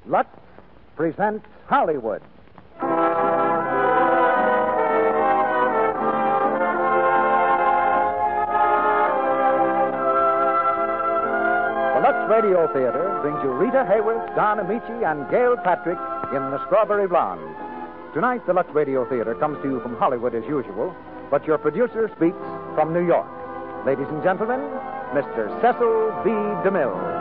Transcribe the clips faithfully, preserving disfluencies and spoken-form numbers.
Lux presents Hollywood. The Lux Radio Theater brings you Rita Hayworth, Don Amici, and Gail Patrick in The Strawberry Blonde. Tonight, the Lux Radio Theater comes to you from Hollywood as usual, but your producer speaks from New York. Ladies and gentlemen, Mister Cecil B. DeMille.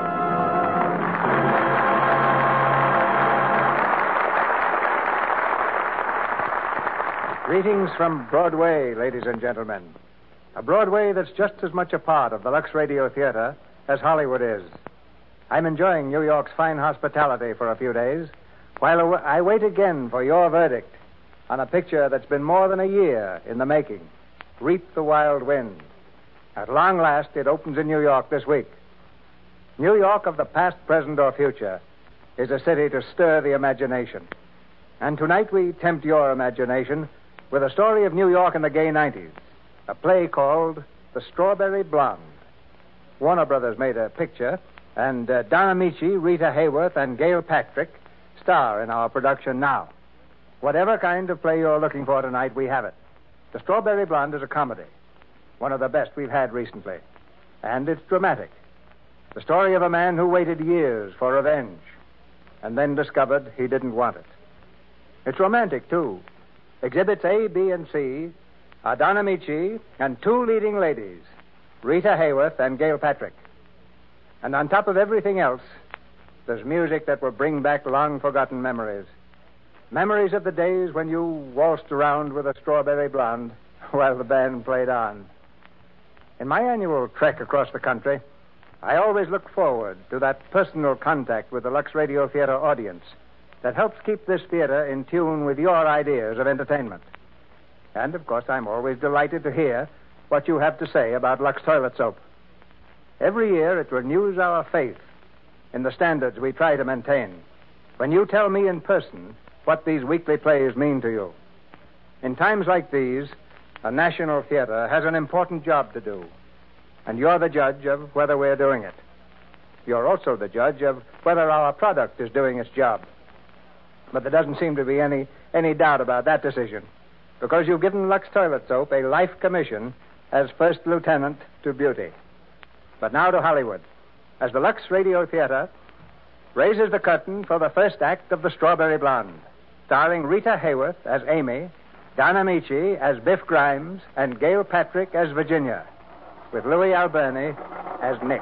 Greetings from Broadway, ladies and gentlemen. A Broadway that's just as much a part of the Lux Radio Theater as Hollywood is. I'm enjoying New York's fine hospitality for a few days, while I wait again for your verdict on a picture that's been more than a year in the making, Reap the Wild Wind. At long last, it opens in New York this week. New York of the past, present, or future is a city to stir the imagination. And tonight we tempt your imagination with a story of New York in the gay nineties, a play called The Strawberry Blonde. Warner Brothers made a picture, and uh, Don Amici, Rita Hayworth, and Gail Patrick star in our production now. Whatever kind of play you're looking for tonight, we have it. The Strawberry Blonde is a comedy, one of the best we've had recently, and it's dramatic. The story of a man who waited years for revenge and then discovered he didn't want it. It's romantic, too. Exhibits A, B, and C are Don Amici and two leading ladies, Rita Hayworth and Gail Patrick. And on top of everything else, there's music that will bring back long-forgotten memories. Memories of the days when you waltzed around with a strawberry blonde while the band played on. In my annual trek across the country, I always look forward to that personal contact with the Lux Radio Theater audience that helps keep this theater in tune with your ideas of entertainment. And, of course, I'm always delighted to hear what you have to say about Lux Toilet Soap. Every year it renews our faith in the standards we try to maintain when you tell me in person what these weekly plays mean to you. In times like these, a national theater has an important job to do, and you're the judge of whether we're doing it. You're also the judge of whether our product is doing its job. But there doesn't seem to be any, any doubt about that decision, because you've given Lux Toilet Soap a life commission as first lieutenant to beauty. But now to Hollywood, as the Lux Radio Theater raises the curtain for the first act of The Strawberry Blonde, starring Rita Hayworth as Amy, Don Amici as Biff Grimes, and Gail Patrick as Virginia, with Louis Alberni as Nick.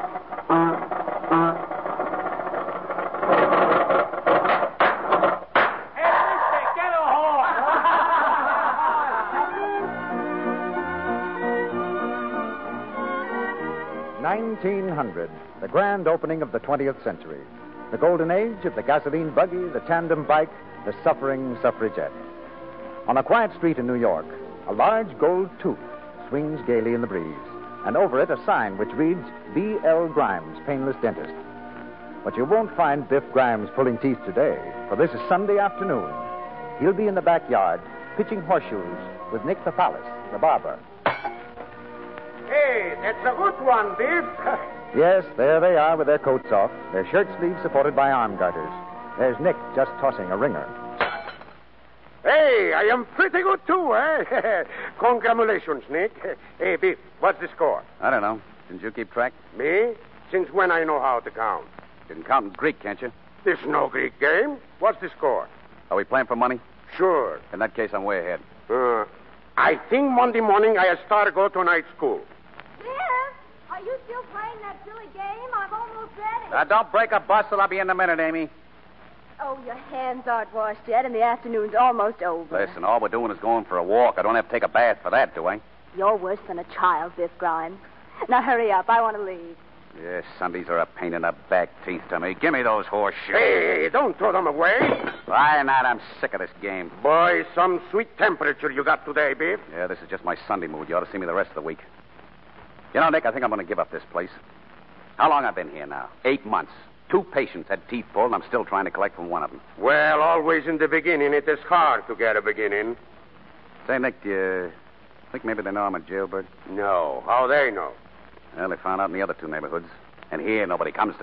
nineteen hundred, the grand opening of the twentieth century. The golden age of the gasoline buggy, the tandem bike, the suffering suffragette. On a quiet street in New York, a large gold tooth swings gaily in the breeze, and over it a sign which reads B L Grimes, Painless Dentist. But you won't find Biff Grimes pulling teeth today, for this is Sunday afternoon. He'll be in the backyard pitching horseshoes with Nick Papalis, the barber. Hey, that's a good one, Biff. Yes, there they are with their coats off, their shirt sleeves supported by arm garters. There's Nick just tossing a ringer. Hey, I am pretty good, too, eh? Congratulations, Nick. Hey, Biff, what's the score? I don't know. Didn't you keep track? Me? Since when I know how to count? You can count in Greek, can't you? There's no Greek game. What's the score? Are we playing for money? Sure. In that case, I'm way ahead. Uh, I think Monday morning I start to go to night school. Are you still playing that silly game? I'm almost ready. Now, don't break a bustle. I'll be in a minute, Amy. Oh, your hands aren't washed yet, and the afternoon's almost over. Listen, all we're doing is going for a walk. I don't have to take a bath for that, do I? You're worse than a child, Biff Grimes. Now, hurry up. I want to leave. Yes, Sundays are a pain in the back teeth to me. Give me those horseshoes. Hey, don't throw them away. Why not? I'm sick of this game. Boy, some sweet temperature you got today, Biff. Yeah, this is just my Sunday mood. You ought to see me the rest of the week. You know, Nick, I think I'm going to give up this place. How long I've been here now? Eight months. Two patients had teeth pulled, and I'm still trying to collect from one of them. Well, always in the beginning, it is hard to get a beginning. Say, Nick, do you think maybe they know I'm a jailbird? No. How they know? Well, they found out in the other two neighborhoods. And here, nobody comes to me.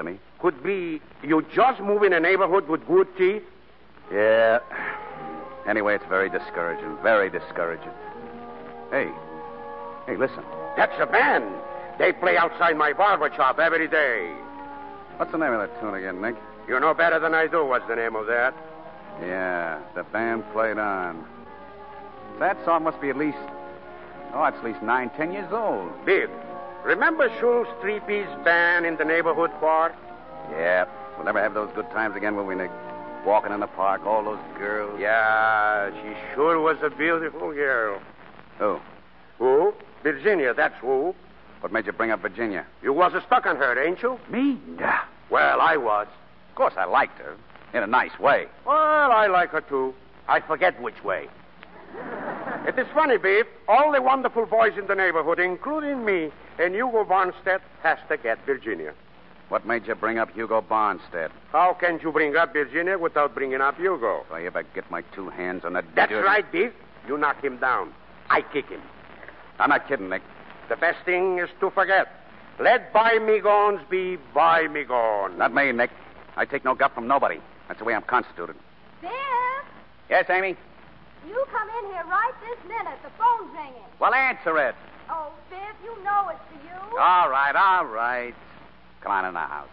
Could be you just move in a neighborhood with good teeth? Yeah. Anyway, it's very discouraging. Very discouraging. Hey. Hey, listen. That's a band. They play outside my barber shop every day. What's the name of that tune again, Nick? You know better than I do what's the name of that. Yeah, the band played on. That song must be at least, oh, it's at least nine, ten years old. Biff, remember Schul's three-piece band in the neighborhood park? Yeah, we'll never have those good times again, will we, Nick? Walking in the park, all those girls. Yeah, she sure was a beautiful girl. Who? Who? Virginia, that's who. What made you bring up Virginia? You was stuck on her, ain't you? Me? Yeah. Well, I was. Of course I liked her. In a nice way. Well, I like her, too. I forget which way. It is funny, Beef. All the wonderful boys in the neighborhood, including me, and Hugo Barnstead, has to get Virginia. What made you bring up Hugo Barnstead? How can you bring up Virginia without bringing up Hugo? If I ever get my two hands on that That's dirty... right, Beef. You knock him down. I kick him. I'm not kidding, Nick. The best thing is to forget. Let bygones be bygones. Not me, Nick. I take no guff from nobody. That's the way I'm constituted. Biff, Yes, Amy? you come in here right this minute. The phone's ringing. Well, answer it. Oh, Biff, you know it's for you. All right, all right. Come on in the house.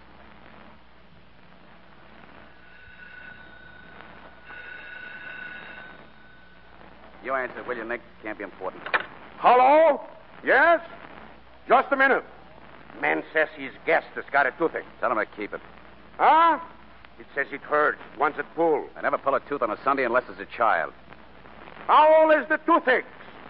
You answer, will you, Nick? Can't be important. Hello? Yes? Just a minute. Man says his guest has got a toothache. Tell him to keep it. Huh? It says it hurts. Wants it pulled. I never pull a tooth on a Sunday unless it's a child. How old is the toothache?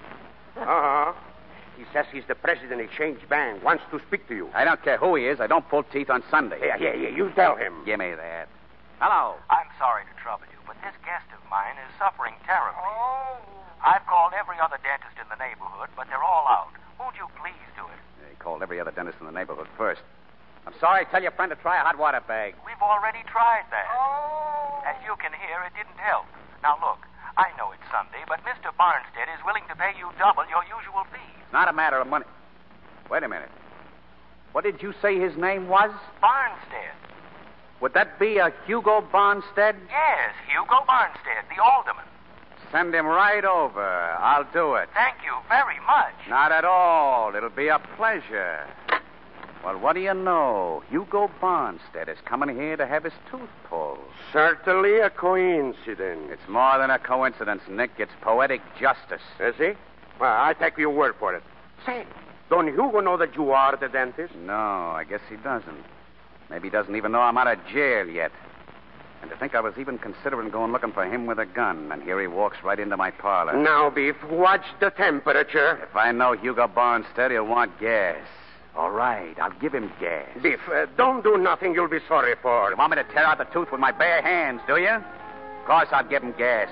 Uh-huh. He says he's the president of Exchange Bank. Wants to speak to you. I don't care who he is. I don't pull teeth on Sunday. Yeah, yeah, yeah. You tell him. Give me that. Hello. I'm sorry to trouble you, but this guest of mine is suffering terribly. Oh. I've called every other dentist in the neighborhood, but they're all out. Won't you please do it? He called every other dentist in the neighborhood first. I'm sorry. Tell your friend to try a hot water bag. We've already tried that. Oh. As you can hear, it didn't help. Now, look, I know it's Sunday, but Mister Barnstead is willing to pay you double your usual fee. It's not a matter of money. Wait a minute. What did you say his name was? Barnstead. Would that be a Hugo Barnstead? Yes, Hugo Barnstead, the alderman. Send him right over. I'll do it. Thank you very much. Not at all. It'll be a pleasure. Well, what do you know? Hugo Barnstead is coming here to have his tooth pulled. Certainly a coincidence. It's more than a coincidence, Nick. It's poetic justice. Is he? Well, I take your word for it. Say, don't Hugo know that you are the dentist? No, I guess he doesn't. Maybe he doesn't even know I'm out of jail yet. And to think I was even considering going looking for him with a gun, and here he walks right into my parlor. Now, Beef, watch the temperature. If I know Hugo Barnstead, he'll want gas. All right, I'll give him gas. Beef, uh, don't do nothing you'll be sorry for. You want me to tear out the tooth with my bare hands, do you? Of course I'll give him gas.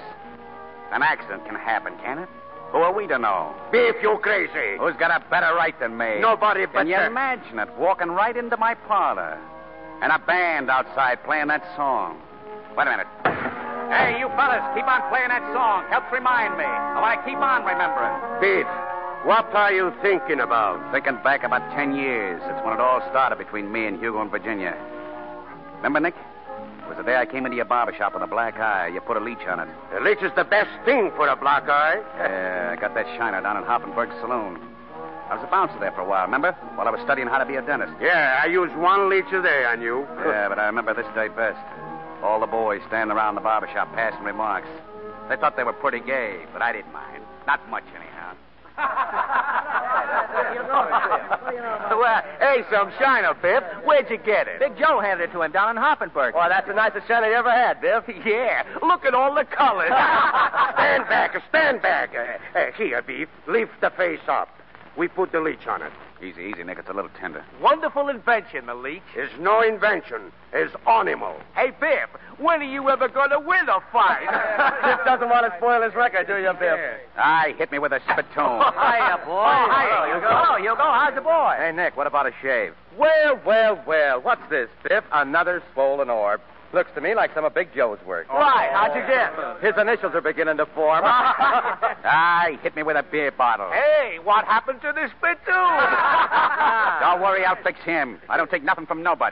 An accident can happen, can it? Who are we to know? Beef, you crazy. Who's got a better right than me? Nobody but Can you the- imagine it, walking right into my parlor? And a band outside playing that song. Wait a minute. Hey, you fellas, keep on playing that song. Helps remind me. I want to keep on remembering. Beef, what are you thinking about? Thinking back about ten years. It's when it all started between me and Hugo and Virginia. Remember, Nick? It was the day I came into your barber shop with a black eye. You put a leech on it. The leech is the best thing for a black eye. Yeah, I got that shiner down in Hoffenberg Saloon. I was a bouncer there for a while, remember? While I was studying how to be a dentist. Yeah, I use one leech a day on you. Yeah, but I remember this day best. All the boys standing around the barber shop passing remarks. They thought they were pretty gay, but I didn't mind. Not much, anyhow. Well, hey, some shiner, Biff. Where'd you get it? Big Joe handed it to him down in Hoffenberg. Well, that's the nicest shiner you ever had, Biff. Yeah. Look at all the colors. Stand back, stand back. Uh, uh, here, Beef, lift the face up. We put the leech on it. Easy, easy, Nick. It's a little tender. Wonderful invention, the leech. It's no invention. It's animal. Hey, Biff, when are you ever going to win a fight? Biff doesn't want to spoil his record, do you, Biff? Aye, hit me with a spittoon. Hiya, boy. Oh, hiya, Hugo. Hello, Hugo. How's the boy? Hey, Nick, what about a shave? Well, well, well. What's this, Biff? Another swollen orb. Looks to me like some of Big Joe's work. Right. How'd you guess? His initials are beginning to form. Aye, hit me with a beer bottle. Hey, what happened to the spittoon? Don't worry, I'll fix him. I don't take nothing from nobody.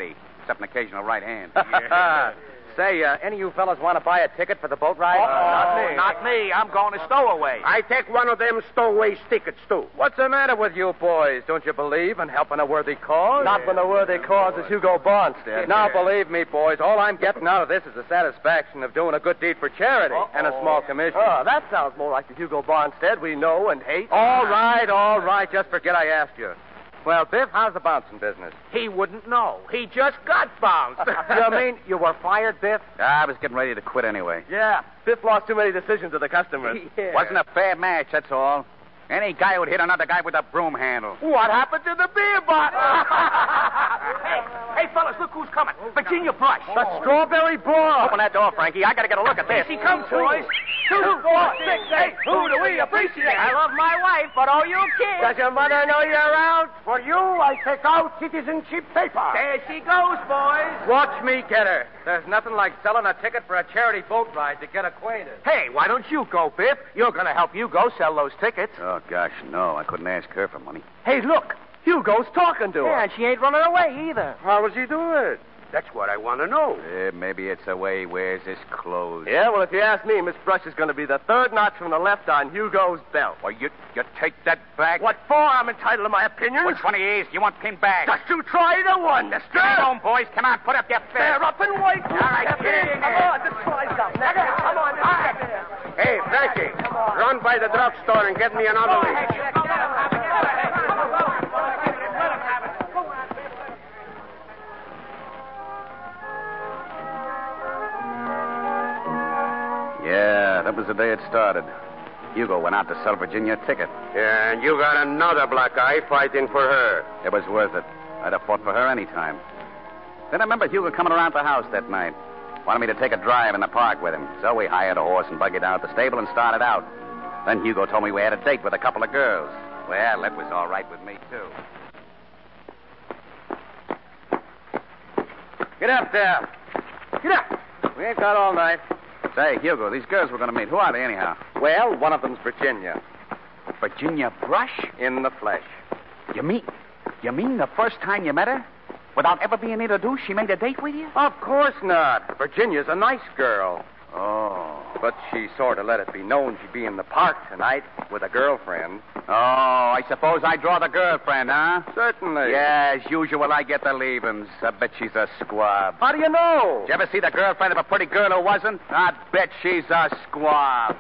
except an occasional right hand. Say, uh, any of you fellas want to buy a ticket for the boat ride? Oh, not me. Not me. I'm going to Stowaway. I take one of them stowaway tickets, too. What's the matter with you boys? Don't you believe in helping a worthy cause? Not when the worthy cause is Hugo Bonstead. Now, believe me, boys, all I'm getting out of this is the satisfaction of doing a good deed for charity Uh-oh. and a small commission. Oh, that sounds more like the Hugo Bonstead we know and hate. All right, all right. Just forget I asked you. Well, Biff, how's the bouncing business? He wouldn't know. He just got bounced. You mean you were fired, Biff? I was getting ready to quit anyway. Yeah. Biff lost too many decisions to the customers. Yeah. Wasn't a fair match, that's all. Any guy would hit another guy with a broom handle. What happened to the beer bottle? hey, hey, fellas, look who's coming. Virginia Brush. The strawberry blonde. Open that door, Frankie. I got to get a look at this. Here she comes, boys. Two, four, six, eight. Who do we appreciate? I love my wife, but oh, you kids. Does your mother know you're out? For you, I take out citizenship paper. There she goes, boys. Watch me get her. There's nothing like selling a ticket for a charity boat ride to get acquainted. Hey, why don't you go, Biff? You're going to help Hugo sell those tickets. Oh, gosh, no. I couldn't ask her for money. Hey, look. Hugo's talking to her. Yeah, and she ain't running away either. How was he doing? That's what I want to know. Uh, maybe it's the way he wears his clothes. Yeah, well, if you ask me, Miss Brush is going to be the third notch from the left on Hugo's belt. Well, you you take that back? What for? I'm entitled to my opinion. Which one he is? You want pinned back? Just to try the one, mister. Come on, boys. Come on, put up your fist. Bear up and wait. All right, Step get in Come there. on, just try something. Come on, All right. Hey, Frankie, run by the drugstore and get me another leaf. Yeah, that was the day it started. Hugo went out to sell Virginia a ticket. Yeah, and you got another black eye fighting for her. It was worth it. I'd have fought for her any time. Then I remember Hugo coming around the house that night. Wanted me to take a drive in the park with him. So we hired a horse and buggy down at the stable and started out. Then Hugo told me we had a date with a couple of girls. Well, that was all right with me, too. Get up there. Get up. We ain't got all night. Say, Hugo, these girls we're going to meet, who are they anyhow? Well, one of them's Virginia. Virginia Brush? In the flesh. You mean, you mean the first time you met her? Without ever being introduced, she made a date with you? Of course not. Virginia's a nice girl. Oh. But she sort of let it be known she'd be in the park tonight with a girlfriend. Oh, I suppose I draw the girlfriend, huh? Certainly. Yeah, as usual, I get the leavings. I bet she's a squab. How do you know? Did you ever see the girlfriend of a pretty girl who wasn't? I bet she's a squab.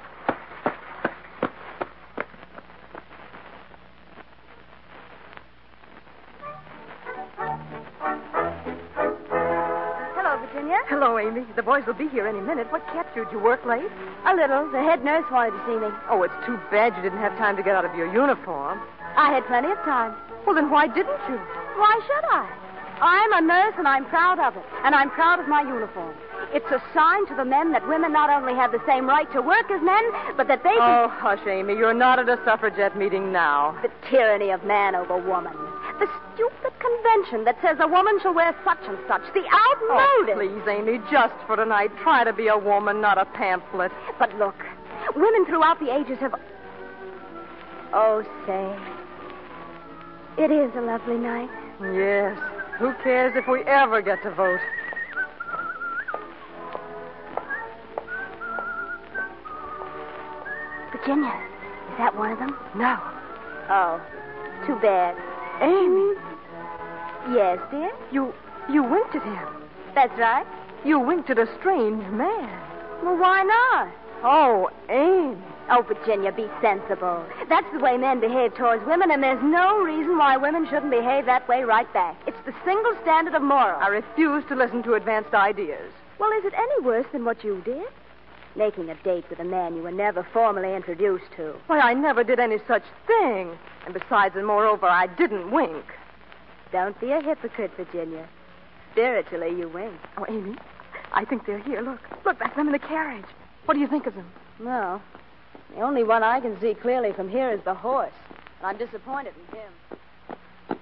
Virginia? Hello, Amy. The boys will be here any minute. What kept you? Did you work late? A little. The head nurse wanted to see me. Oh, it's too bad you didn't have time to get out of your uniform. I had plenty of time. Well, then why didn't you? Why should I? I'm a nurse, and I'm proud of it. And I'm proud of my uniform. It's a sign to the men that women not only have the same right to work as men, but that they can... Oh, hush, Amy. You're not at a suffragette meeting now. The tyranny of man over woman. The stupid convention that says a woman shall wear such and such. The outmoded... Oh, please, Amy, just for tonight, try to be a woman, not a pamphlet. But look, women throughout the ages have... Oh, say, it is a lovely night. Yes. Who cares if we ever get to vote? Virginia, is that one of them? No. Oh, too bad. Amy. Yes, dear? You you winked at him. That's right. You winked at a strange man. Well, why not? Oh, Amy. Oh, Virginia, be sensible. That's the way men behave towards women, and there's no reason why women shouldn't behave that way right back. It's the single standard of moral. I refuse to listen to advanced ideas. Well, is it any worse than what you did? Making a date with a man you were never formally introduced to. Why, I never did any such thing. And besides, and moreover, I didn't wink. Don't be a hypocrite, Virginia. Spiritually, you wink. Oh, Amy, I think they're here. Look. Look, back them in the carriage. What do you think of them? No. The only one I can see clearly from here is the horse. And I'm disappointed in him.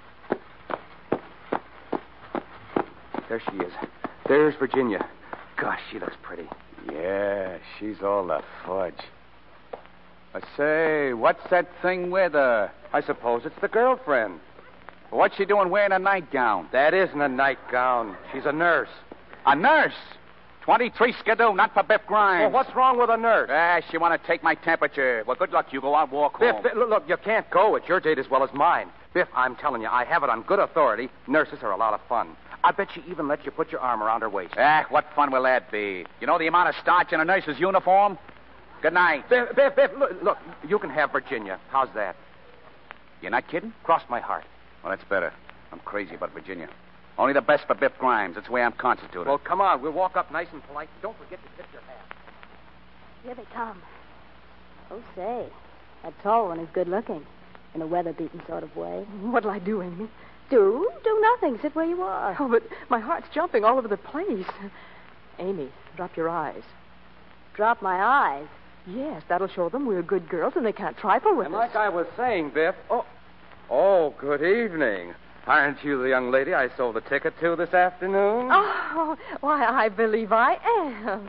There she is. There's Virginia. Gosh, she looks pretty. Yeah, she's all the fudge. I say, what's that thing with her? I suppose it's the girlfriend. What's she doing wearing a nightgown? That isn't a nightgown. She's a nurse. A nurse? twenty-three Skidoo, not for Biff Grimes. Well, what's wrong with a nurse? Ah, she want to take my temperature. Well, good luck. You go out, walk Biff, home. Biff, look, look, you can't go. It's your date as well as mine. Biff, I'm telling you, I have it on good authority. Nurses are a lot of fun. I bet she even lets you put your arm around her waist. Ah, what fun will that be? You know the amount of starch in a nurse's uniform? Good night. Biff, Biff, Biff, look, look, you can have Virginia. How's that? You're not kidding? Cross my heart. Well, that's better. I'm crazy about Virginia. Only the best for Biff Grimes. That's the way I'm constituted. Well, come on. We'll walk up nice and polite. Don't forget to tip your hat. Here they come. Oh, say, that tall one is good looking, in a weather-beaten sort of way. What'll I do, Amy? Do? Do nothing. Sit where you are. Oh, but my heart's jumping all over the place. Amy, drop your eyes. Drop my eyes. Yes, that'll show them we're good girls and they can't trifle with And us. like I was saying, Biff... Oh, oh, good evening. Aren't you the young lady I sold the ticket to this afternoon? Oh, why, I believe I am.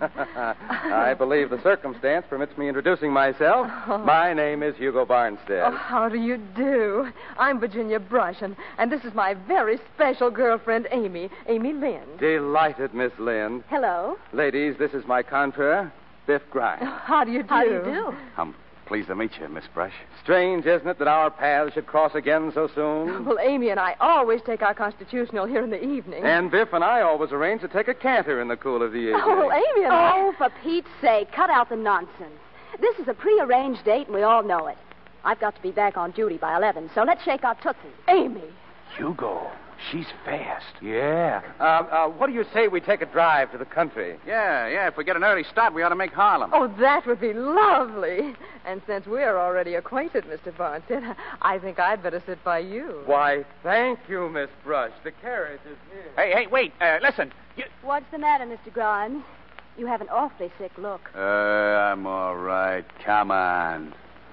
I believe the circumstance permits me introducing myself. Oh. My name is Hugo Barnstead. Oh, how do you do? I'm Virginia Brush, and, and this is my very special girlfriend, Amy, Amy Lynn. Delighted, Miss Lynn. Hello. Ladies, this is my contraire, Biff Grimes. How do you do? How do you do? I'm pleased to meet you, Miss Brush. Strange, isn't it, that our paths should cross again so soon? Well, Amy and I always take our constitutional here in the evening. And Biff and I always arrange to take a canter in the cool of the evening. Oh, well, Amy and I... Oh, for Pete's sake, cut out the nonsense. This is a prearranged date, and we all know it. I've got to be back on duty by eleven, so let's shake our tootsies. Amy. Hugo, she's fast. Yeah. Uh, uh, what do you say we take a drive to the country? Yeah, yeah. If we get an early start, we ought to make Harlem. Oh, that would be lovely. And since we're already acquainted, Mister Barnstead, I think I'd better sit by you. Why, thank you, Miss Brush. The carriage is here. Hey, hey, wait. Uh, listen. You... What's the matter, Mister Grimes? You have an awfully sick look. Uh, I'm all right. Come on.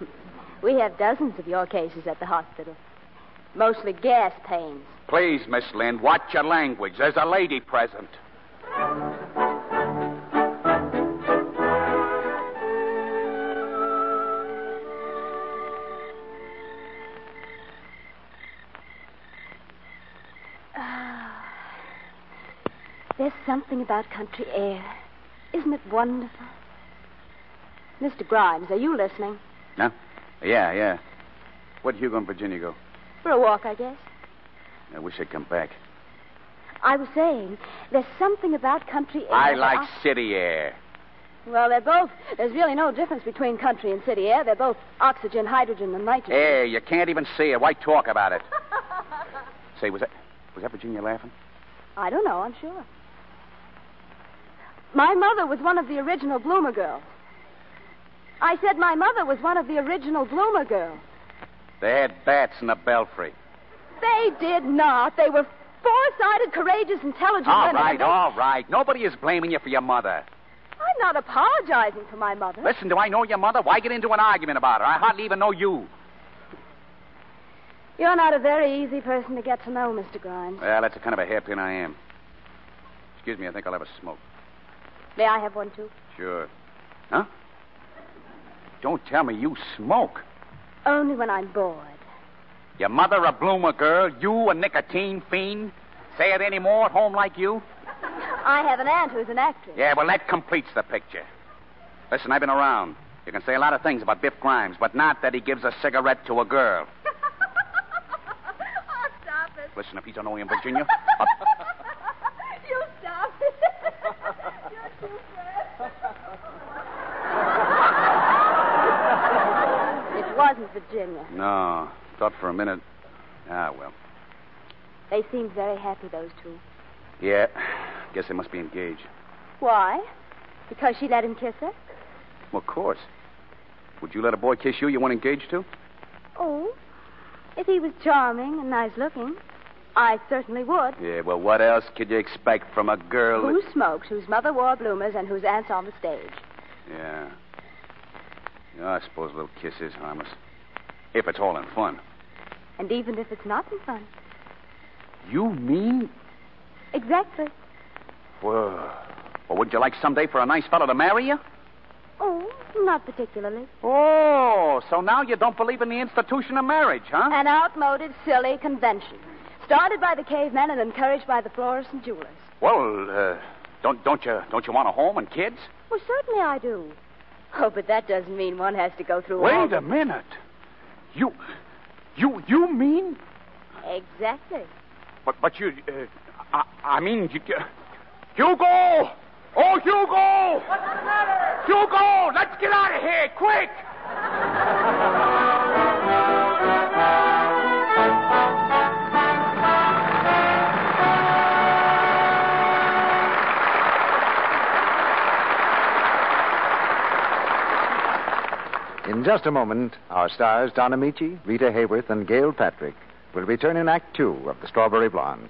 We have dozens of your cases at the hospital. Mostly gas pains. Please, Miss Lynn, watch your language. There's a lady present. Ah, there's something about country air. Isn't it wonderful? Mister Grimes, are you listening? No? Yeah, yeah. Where'd Hugo and Virginia go? For a walk, I guess. I wish they'd come back. I was saying, there's something about country air. I like I... city air. Well, they're both. There's really no difference between country and city air. They're both oxygen, hydrogen, and nitrogen. Air, you can't even see it. Why talk about it? Say, was that was that Virginia laughing? I don't know, I'm sure. My mother was one of the original Bloomer girls. I said my mother was one of the original Bloomer girls. They had bats in the belfry. They did not. They were foresighted, courageous, intelligent All women. right, They... all right. Nobody is blaming you for your mother. I'm not apologizing for my mother. Listen, do I know your mother? Why get into an argument about her? I hardly even know you. You're not a very easy person to get to know, Mister Grimes. Well, that's the kind of a hairpin I am. Excuse me, I think I'll have a smoke. May I have one, too? Sure. Huh? Don't tell me you smoke. Only when I'm bored. Your mother a bloomer girl, you a nicotine fiend? Say it any more at home like you? I have an aunt who's an actress. Yeah, well, that completes the picture. Listen, I've been around. You can say a lot of things about Biff Grimes, but not that he gives a cigarette to a girl. Oh, stop it. Listen, if he's annoying in Virginia... I'll... You stop it. You're too fresh. It wasn't Virginia. No. Thought for a minute. Ah, well. They seemed very happy, those two. Yeah. Guess they must be engaged. Why? Because she let him kiss her? Well, of course. Would you let a boy kiss you you weren't engaged to? Oh, if he was charming and nice looking, I certainly would. Yeah, well, what else could you expect from a girl Who that... smokes, whose mother wore bloomers, and whose aunt's on the stage. Yeah. Yeah, I suppose a little kiss is harmless. If it's all in fun. And even if it's not in fun. You mean... Exactly. Well, well, would you like someday for a nice fellow to marry you? Oh, not particularly. Oh, so now you don't believe in the institution of marriage, huh? An outmoded, silly convention. Started by the cavemen and encouraged by the florists and jewelers. Well, uh, don't don't you don't you want a home and kids? Well, certainly I do. Oh, but that doesn't mean one has to go through all Wait the... a minute. You, you, you mean? Exactly. But, but you, uh, I, I mean, you, uh, Hugo! Oh, Hugo! What's the matter? Hugo, let's get out of here, quick! In just a moment, our stars, Don Amici, Rita Hayworth, and Gail Patrick, will return in Act Two of The Strawberry Blonde.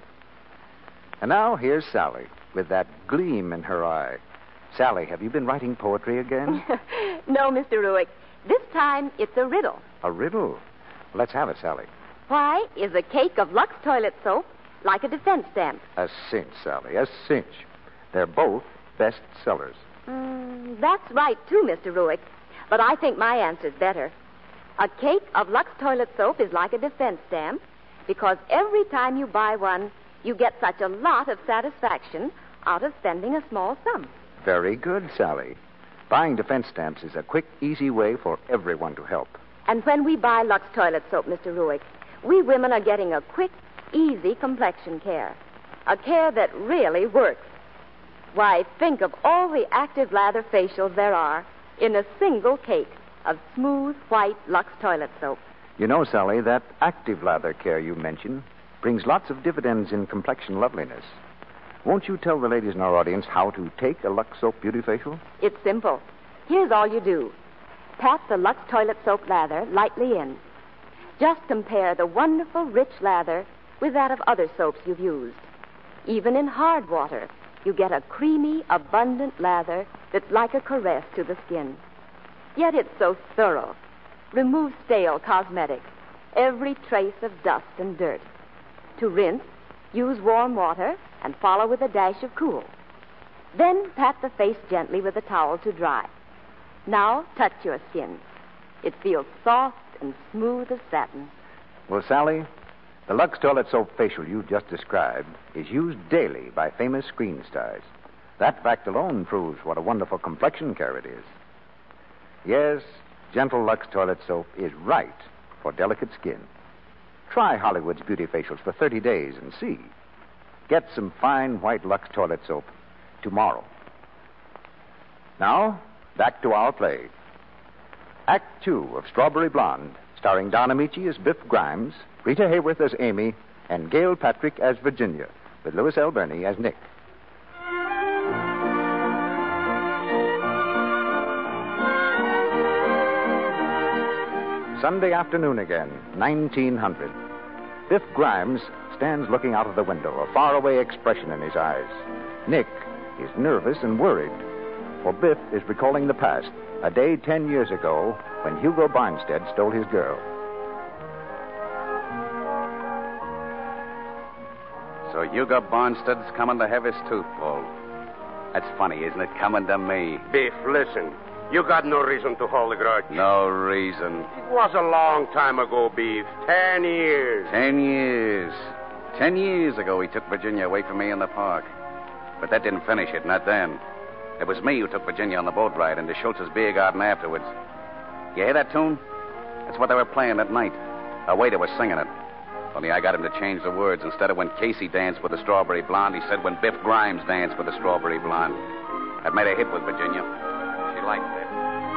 And now, here's Sally, with that gleam in her eye. Sally, have you been writing poetry again? No, Mister Ruick. This time, it's a riddle. A riddle? Let's have it, Sally. Why is a cake of Lux toilet soap like a defense stamp? A cinch, Sally, a cinch. They're both best sellers. Mm, that's right, too, Mister Ruick. But I think my answer's better. A cake of Lux toilet soap is like a defense stamp because every time you buy one, you get such a lot of satisfaction out of spending a small sum. Very good, Sally. Buying defense stamps is a quick, easy way for everyone to help. And when we buy Lux toilet soap, Mister Ruick, we women are getting a quick, easy complexion care. A care that really works. Why, think of all the active lather facials there are in a single cake of smooth, white Lux toilet soap. You know, Sally, that active lather care you mentioned brings lots of dividends in complexion loveliness. Won't you tell the ladies in our audience how to take a Lux Soap Beauty Facial? It's simple. Here's all you do. Pat the Lux toilet soap lather lightly in. Just compare the wonderful, rich lather with that of other soaps you've used. Even in hard water, you get a creamy, abundant lather that's like a caress to the skin. Yet it's so thorough. Removes stale cosmetics, every trace of dust and dirt. To rinse, use warm water and follow with a dash of cool. Then pat the face gently with a towel to dry. Now touch your skin. It feels soft and smooth as satin. Well, Sally, the Lux Toilet Soap Facial you just described is used daily by famous screen stars. That fact alone proves what a wonderful complexion care it is. Yes, gentle Lux Toilet Soap is right for delicate skin. Try Hollywood's beauty facials for thirty days and see. Get some fine white Lux Toilet Soap tomorrow. Now, back to our play. Act Two of Strawberry Blonde, starring Don Amici as Biff Grimes, Rita Hayworth as Amy, and Gail Patrick as Virginia, with Louis L. Birney as Nick. Sunday afternoon again, nineteen hundred. Biff Grimes stands looking out of the window, a faraway expression in his eyes. Nick is nervous and worried, for Biff is recalling the past, a day ten years ago when Hugo Barnstead stole his girl. So Hugo Barnstead's coming to have his tooth pulled. That's funny, isn't it? Coming to me. Biff, listen. You got no reason to hold a grudge. No reason. It was a long time ago, Beef. Ten years. Ten years. Ten years ago, he took Virginia away from me in the park. But that didn't finish it, not then. It was me who took Virginia on the boat ride into Schultz's beer garden afterwards. You hear that tune? That's what they were playing that night. A waiter was singing it. Only I got him to change the words. Instead of when Casey danced with the Strawberry Blonde, he said when Biff Grimes danced with the Strawberry Blonde. That made a hit with Virginia. She liked it.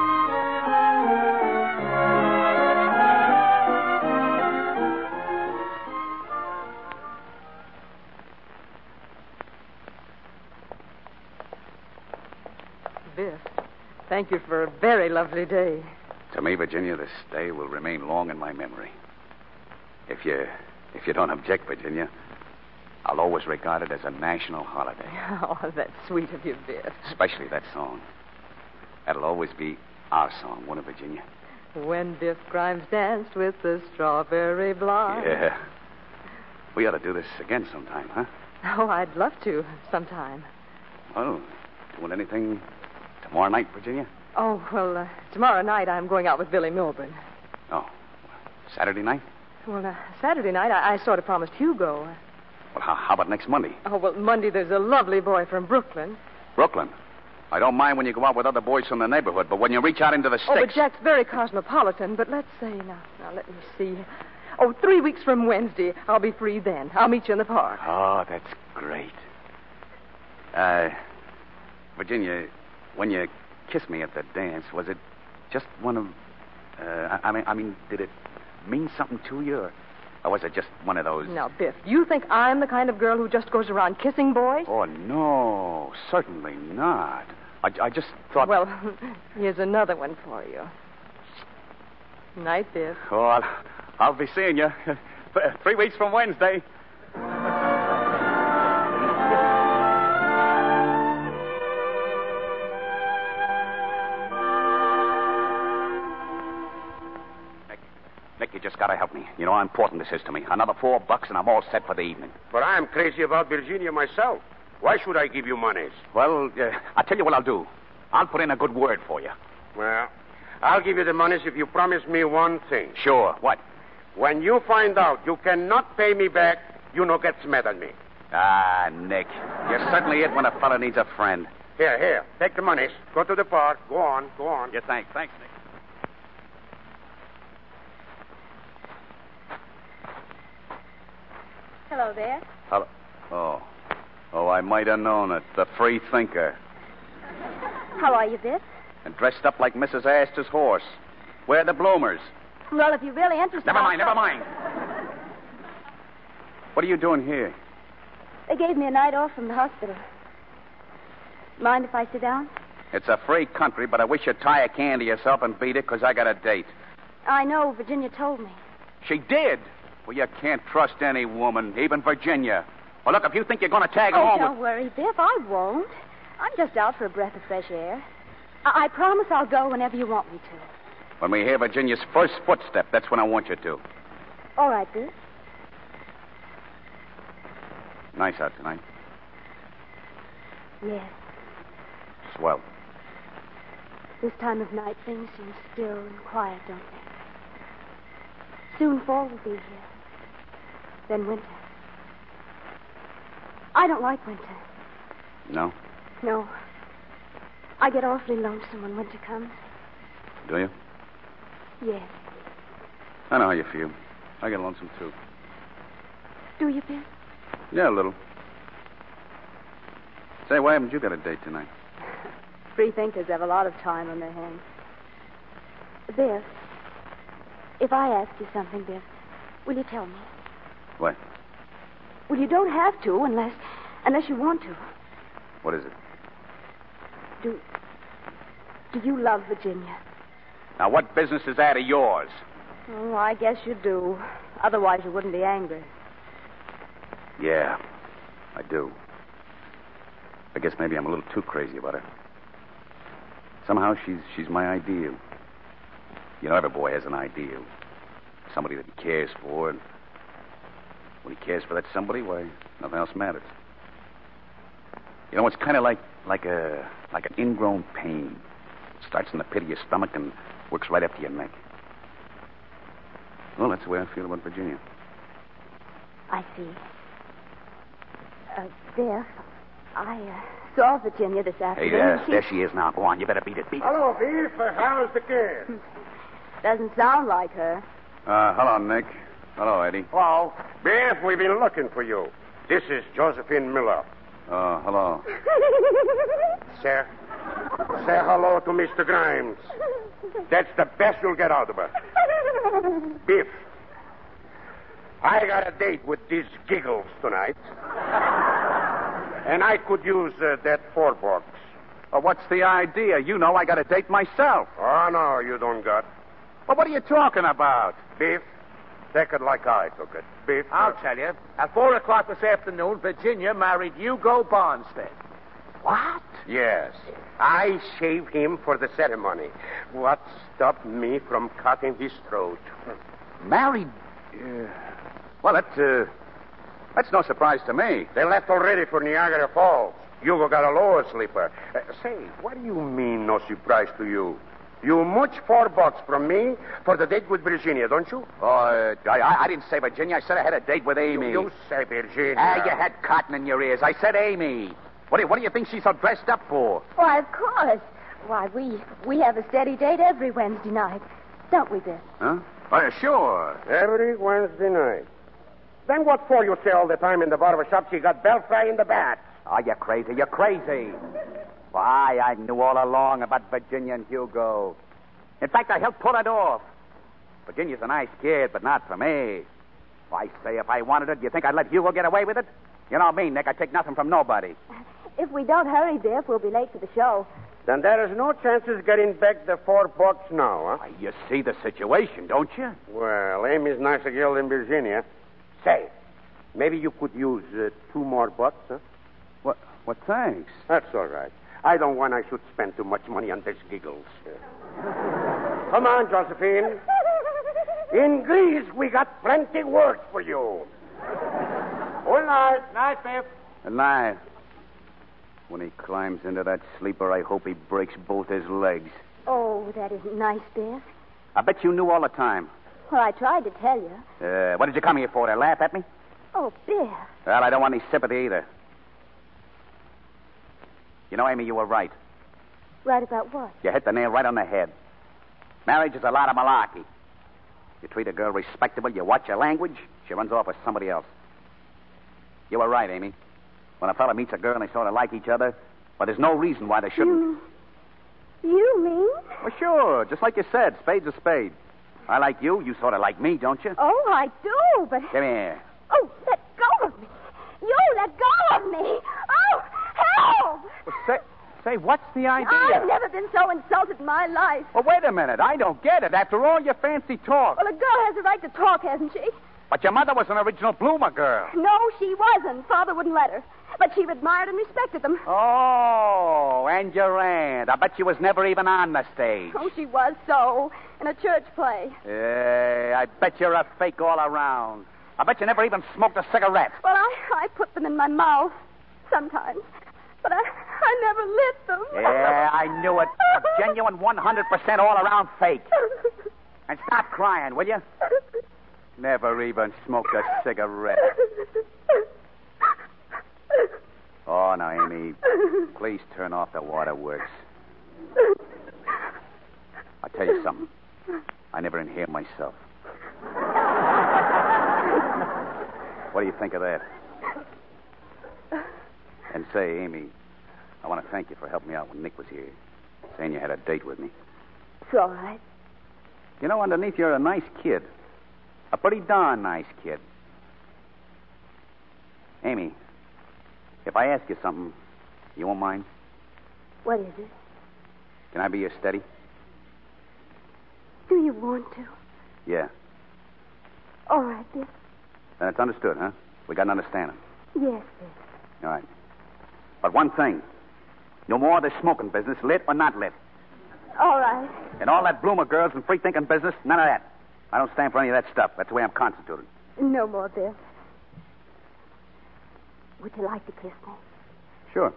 Biff, thank you for a very lovely day. To me, Virginia, this day will remain long in my memory. If you, if you don't object, Virginia, I'll always regard it as a national holiday. Oh, that's sweet of you, Biff. Especially that song. That'll always be our song, won't it, Virginia? When Biff Grimes danced with the Strawberry Blonde. Yeah. We ought to do this again sometime, huh? Oh, I'd love to, sometime. Well, doing anything tomorrow night, Virginia? Oh, well, uh, tomorrow night I'm going out with Billy Milburn. Oh, Saturday night? Well, uh, Saturday night, I, I sort of promised Hugo. Well, how, how about next Monday? Oh, well, Monday there's a lovely boy from Brooklyn. Brooklyn? I don't mind when you go out with other boys from the neighborhood, but when you reach out into the sticks... Oh, but Jack's very cosmopolitan. But let's say, now, now let me see. Oh, three weeks from Wednesday. I'll be free then. I'll meet you in the park. Oh, that's great. Uh, Virginia, when you kissed me at the dance, was it just one of... Uh, I mean, I mean, did it mean something to you, or, or was it just one of those... Now, Biff, do you think I'm the kind of girl who just goes around kissing boys? Oh, no, certainly not. I, I just thought... Well, here's another one for you. Night, Biff. Oh, I'll, I'll be seeing you three weeks from Wednesday. Nick, Nick, you just got to help me. You know how important this is to me. Another four bucks and I'm all set for the evening. But I'm crazy about Virginia myself. Why should I give you monies? Well, uh, I'll tell you what I'll do. I'll put in a good word for you. Well, I'll give you the monies if you promise me one thing. Sure. What? When you find out you cannot pay me back, you no get mad at me. Ah, Nick. You're certainly it when a fella needs a friend. Here, here. Take the monies. Go to the park. Go on. Go on. Yeah, thanks. Thanks, Nick. Hello there. Hello. Oh. Oh, I might have known it. The free thinker. How are you, Biff? And dressed up like Missus Astor's horse. Where are the bloomers? Well, if you're really interested... Never mind, I'll... never mind. What are you doing here? They gave me a night off from the hospital. Mind if I sit down? It's a free country, but I wish you'd tie a can to yourself and beat it, because I got a date. I know. Virginia told me. She did? Well, you can't trust any woman, even Virginia. Well, look, if you think you're going to tag Oh, along don't with... worry, Biff. I won't. I'm just out for a breath of fresh air. I-, I promise I'll go whenever you want me to. When we hear Virginia's first footstep, that's when I want you to. All right, Biff. Nice out tonight. Yes. Swell. This time of night, things seem still and quiet, don't they? Soon fall will be here. Then winter. I don't like winter. No? No. I get awfully lonesome when winter comes. Do you? Yes. I know how you feel. I get lonesome, too. Do you, Biff? Yeah, a little. Say, why haven't you got a date tonight? Free thinkers have a lot of time on their hands. Biff, if I ask you something, Biff, will you tell me? What? Well, you don't have to unless unless you want to. What is it? Do do you love Virginia? Now, what business is that of yours? Oh, I guess you do. Otherwise, you wouldn't be angry. Yeah, I do. I guess maybe I'm a little too crazy about her. Somehow she's she's my ideal. You know, every boy has an ideal. Somebody that he cares for, and when he cares for that somebody, why, nothing else matters. You know, it's kind of like like a like an ingrown pain. It starts in the pit of your stomach and works right up to your neck. Well, that's the way I feel about Virginia. I see. Uh, Biff, I uh, saw Virginia this Hey, afternoon. there, she... there she is now. Go on, you better beat it, beat it. Hello, Beef. How's the kid? Doesn't sound like her. Uh, hello, Nick. Hello, Eddie. Hello. Biff, we've been looking for you. This is Josephine Miller. Uh, hello. Sir, say hello to Mister Grimes. That's the best you'll get out of her. Biff, I got a date with these giggles tonight. And I could use uh, that four bucks. Well, what's the idea? You know I got a date myself. Oh, no, you don't got. Well, what are you talking about? Biff, take it like I took it. Biff. I'll tell you. At four o'clock this afternoon, Virginia married Hugo Bonstead. What? Yes. I shaved him for the ceremony. What stopped me from cutting his throat? Married? Uh, well, that, uh, that's no surprise to me. They left already for Niagara Falls. Hugo got a lower sleeper. Uh, say, what do you mean no surprise to you? You mooch four bucks from me for the date with Virginia, don't you? Oh, uh, I, I didn't say Virginia. I said I had a date with Amy. You, you say Virginia. Ah, you had cotton in your ears. I said Amy. What do, you, what do you think she's so dressed up for? Why, of course. Why, we we have a steady date every Wednesday night. Don't we, Biff? Huh? Oh, sure. Every Wednesday night. Then what for you say all the time in the barber shop she got belfry in the bat? Oh, you're crazy. You're crazy. Why, I knew all along about Virginia and Hugo. In fact, I helped pull it off. Virginia's a nice kid, but not for me. I say if I wanted it, do you think I'd let Hugo get away with it? You know me, Nick. I take nothing from nobody. If we don't hurry, Biff, we'll be late for the show. Then there is no chances getting back the four bucks now, huh? Why, you see the situation, don't you? Well, Amy's nicer girl than Virginia. Say, maybe you could use uh, two more bucks, huh? What? What? Thanks. That's all right. I don't want I should spend too much money on this giggles. Come on, Josephine. In Greece, we got plenty work for you. Good night. Night, Biff. Good night. When he climbs into that sleeper, I hope he breaks both his legs. Oh, that isn't nice, Biff. I bet you knew all the time. Well, I tried to tell you. Uh, what did you come here for? To laugh at me? Oh, Biff. Well, I don't want any sympathy either. You know, Amy, you were right. Right about what? You hit the nail right on the head. Marriage is a lot of malarkey. You treat a girl respectable, you watch your language, she runs off with somebody else. You were right, Amy. When a fella meets a girl and they sort of like each other, well, there's no reason why they shouldn't. You, you mean? Well, sure. Just like you said, spade's a spade. I like you. You sort of like me, don't you? Oh, I do, but... Come here. Oh, let go of me. You let go of me. Oh, help! Well, say, say, what's the idea? I've never been so insulted in my life. Well, wait a minute. I don't get it. After all your fancy talk. Well, a girl has the right to talk, hasn't she? But your mother was an original bloomer girl. No, she wasn't. Father wouldn't let her. But she admired and respected them. Oh, and your aunt. I bet she was never even on the stage. Oh, she was so. In a church play. Yeah, I bet you're a fake all around. I bet you never even smoked a cigarette. Well, I, I put them in my mouth. Sometimes. But I, I never lit them. Yeah, I knew it. A genuine one hundred percent all-around fake. And stop crying, will you? Never even smoked a cigarette. Oh, now, Amy, please turn off the waterworks. I'll tell you something. I never inhale myself. What do you think of that? And say, Amy, I want to thank you for helping me out when Nick was here, saying you had a date with me. It's all right. You know, underneath you're a nice kid. A pretty darn nice kid. Amy, if I ask you something, you won't mind? What is it? Can I be your steady? Do you want to? Yeah. All right, Biff. Then it's understood, huh? We got an understanding. Yes, Biff. All right. But one thing. No more of this smoking business, lit or not lit. All right. And all that bloomer girls and free-thinking business, none of that. I don't stand for any of that stuff. That's the way I'm constituted. No more, Biff. Would you like to kiss me? Sure.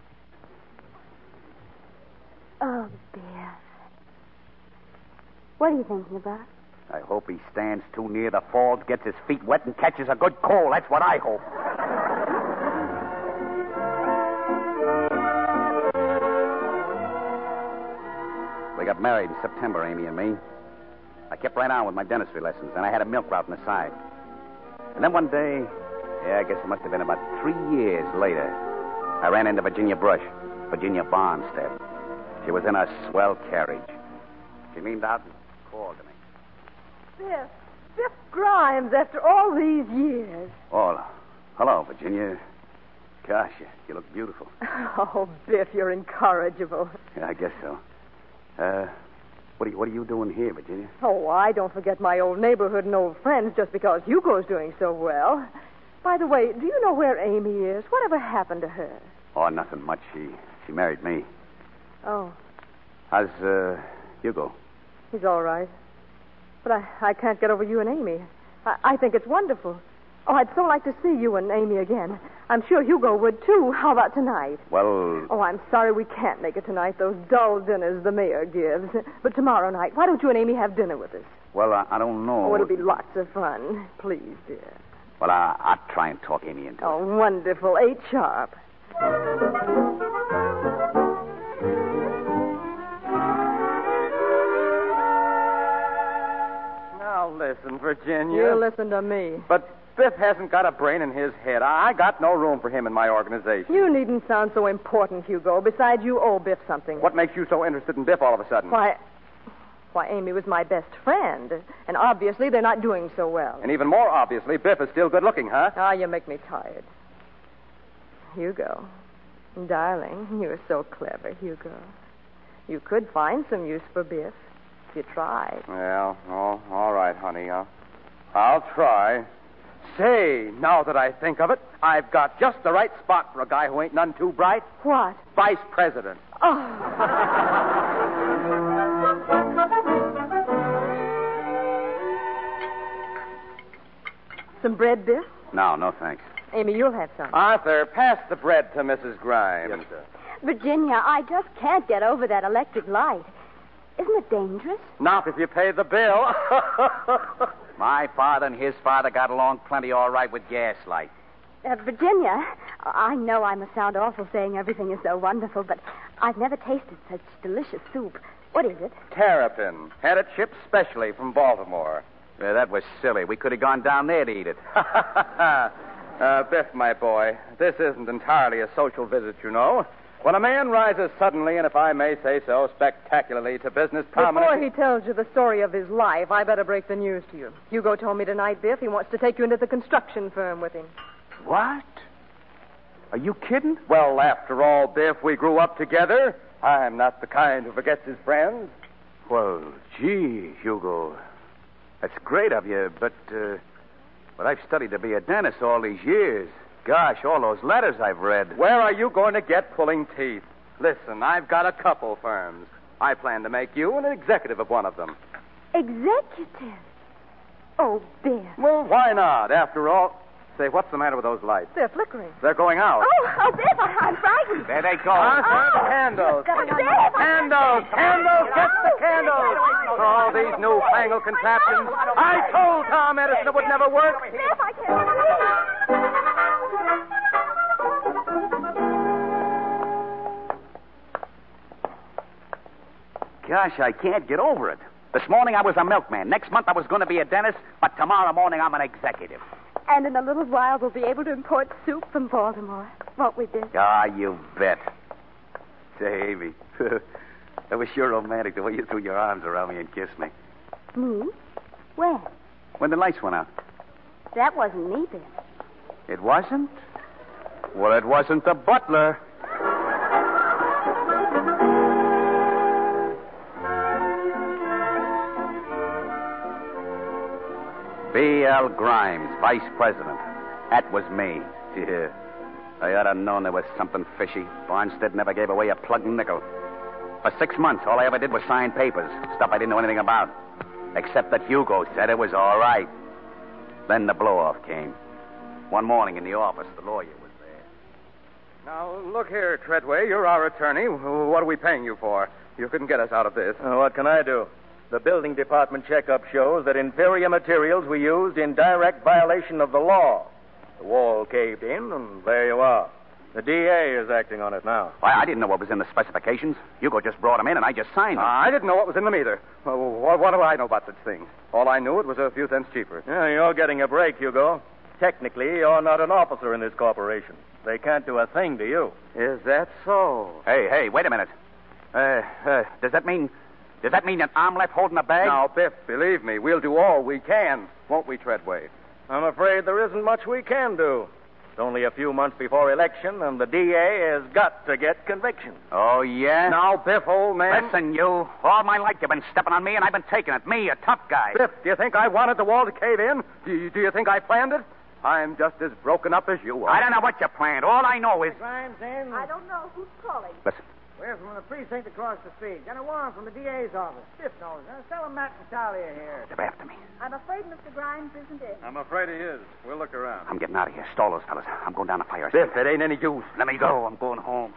Oh, Biff. What are you thinking about? I hope he stands too near the falls, gets his feet wet, and catches a good cold. That's what I hope. We got married in September, Amy and me. I kept right on with my dentistry lessons, and I had a milk route on the side. And then one day, yeah, I guess it must have been about three years later, I ran into Virginia Brush, Virginia Barnstead. She was in a swell carriage. She leaned out and called to me. Biff, Biff Grimes, after all these years. Oh, hello, Virginia. Gosh, you, you look beautiful. Oh, Biff, you're incorrigible. Yeah, I guess so. Uh, what are you, what are you doing here, Virginia? Oh, I don't forget my old neighborhood and old friends just because Hugo's doing so well. By the way, do you know where Amy is? Whatever happened to her? Oh, nothing much. She she married me. Oh. How's, uh, Hugo? He's all right. But I, I can't get over you and Amy. I, I think it's wonderful. Oh, I'd so like to see you and Amy again. I'm sure Hugo would, too. How about tonight? Well... Oh, I'm sorry we can't make it tonight, those dull dinners the mayor gives. But tomorrow night, why don't you and Amy have dinner with us? Well, I, I don't know. Oh, it'll be lots of fun. Please, dear. Well, I, I'll try and talk Amy into it. Oh, wonderful. Eight sharp. Now, listen, Virginia. You listen to me. But Biff hasn't got a brain in his head. I got no room for him in my organization. You needn't sound so important, Hugo. Besides, you owe Biff something. What makes you so interested in Biff all of a sudden? Why... Why, Amy was my best friend. And obviously, they're not doing so well. And even more obviously, Biff is still good looking, huh? Ah, you make me tired. Hugo. Darling, you're so clever, Hugo. You could find some use for Biff if you tried. Well, oh, all right, honey. I'll, I'll try. Say, now that I think of it, I've got just the right spot for a guy who ain't none too bright. What? Vice president. Oh. Some bread, Biff? No, no thanks. Amy, you'll have some. Arthur, pass the bread to Missus Grimes. Yes, sir. Virginia, I just can't get over that electric light. Isn't it dangerous? Not if you pay the bill. My father and his father got along plenty all right with gaslight. Uh, Virginia, I know I must sound awful saying everything is so wonderful, but I've never tasted such delicious soup. What is it? Terrapin. Had it shipped specially from Baltimore. Yeah, that was silly. We could have gone down there to eat it. uh, Biff, my boy, this isn't entirely a social visit, you know. When a man rises suddenly, and if I may say so, spectacularly to business prominence... Before he tells you the story of his life, I better break the news to you. Hugo told me tonight, Biff, he wants to take you into the construction firm with him. What? Are you kidding? Well, after all, Biff, we grew up together. I'm not the kind who forgets his friends. Well, gee, Hugo. That's great of you, but, uh, but I've studied to be a dentist all these years. Gosh, all those letters I've read. Where are you going to get pulling teeth? Listen, I've got a couple firms. I plan to make you an executive of one of them. Executive? Oh, Biff. Well, why not? After all... Say, what's the matter with those lights? They're flickering. They're going out. Oh, oh, Biff, I, I'm frightened. There they go. Arthur, Oh. candles. Biff, Candles, candles, get the candles. All these newfangled contraptions. I told Tom Edison it would never work. Biff, I can't... Gosh, I can't get over it. This morning I was a milkman. Next month I was going to be a dentist, but tomorrow morning I'm an executive. And in a little while, we'll be able to import soup from Baltimore. Won't we, Biff? Ah, you bet. Say, Amy, that was sure romantic the way you threw your arms around me and kissed me. Me? When? When the lights went out. That wasn't me, Biff. It wasn't? Well, it wasn't the butler. B L. Grimes, vice president. That was me. Yeah. I ought to have known there was something fishy. Barnstead never gave away a plugged nickel. For six months, all I ever did was sign papers, stuff I didn't know anything about. Except that Hugo said it was all right. Then the blow-off came. One morning in the office, the lawyer was there. Now, look here, Treadway. You're our attorney. What are we paying you for? You couldn't get us out of this. Uh, what can I do? The building department checkup shows that inferior materials were used in direct violation of the law. The wall caved in, and there you are. The D A is acting on it now. Why, I didn't know what was in the specifications. Hugo just brought them in, and I just signed them. Uh, I didn't know what was in them either. Uh, what, what do I know about such things? All I knew, it was a few cents cheaper. Yeah, you're getting a break, Hugo. Technically, you're not an officer in this corporation. They can't do a thing to you. Is that so? Hey, hey, wait a minute. Uh, uh, does that mean... Does that mean that I'm left holding the bag? Now, Biff, believe me, we'll do all we can, won't we, Treadway? I'm afraid there isn't much we can do. It's only a few months before election, and the D A has got to get convictions. Oh, yeah? Now, Biff, old man... Listen, you. All my life you've been stepping on me, and I've been taking it. Me, a tough guy. Biff, do you think I wanted the wall to cave in? Do you, do you think I planned it? I'm just as broken up as you are. I don't know what you planned. All I know is... Grimes in. I don't know who's calling. Listen, We're from the precinct across the street. Got a warrant from the D A's office. Stiff nose. Now, tell him Matt and Charlie are here. Step after me. I'm afraid Mister Grimes isn't in. I'm afraid he is. We'll look around. I'm getting out of here. Stall those fellas. I'm going down the fire Biff, escape. it ain't any use. Let me go. I'm going home.